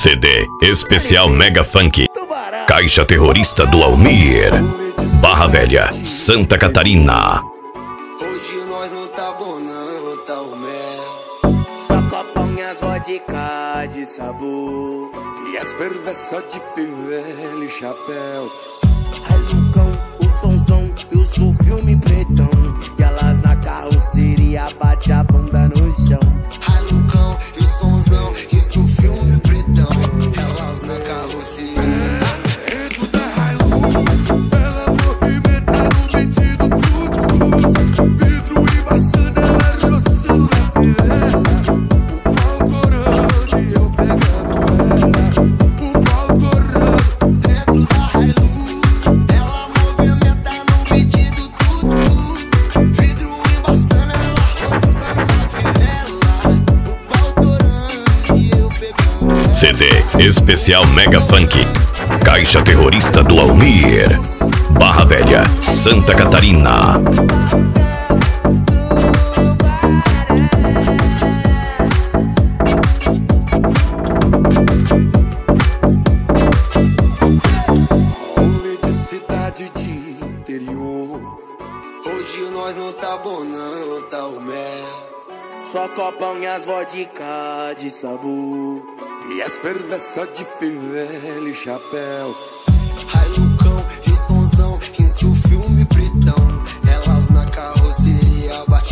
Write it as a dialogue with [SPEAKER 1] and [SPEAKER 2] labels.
[SPEAKER 1] CD especial Mega Funk. Caixa Terrorista do Almir. Barra Velha, Santa Catarina.
[SPEAKER 2] Hoje nós não tá bom não, tá o mel. Só copão e as vodka de sabor e as perversas de fivela e chapéu. Lucão, o sonzão e o filme pretão. E elas na carroceria bate a bunda no chão. Lucão, e o sonzão e o filme pretão. Elas na carroceria. Dentro da Hilux, ela movimenta no metido tudo. Vidro embaçando, ela roçando na fileira. O pau torando e eu pegando ela. O pau torando dentro da Hilux. Ela movimenta no metido tudo. Vidro embaçando, ela roçando na fileira. O pau torando e eu pegando ela.
[SPEAKER 1] CD especial Mega Funk. Caixa Terrorista do Almir. Barra Velha, Santa Catarina.
[SPEAKER 2] Rolê de cidade de interior. Hoje nós não tá bom não, tá o mel. Só copão e as vodka de sabor e as perversas de fivela e chapéu. Lucão e o sonzão e o filme pretão. Elas na carroceria bate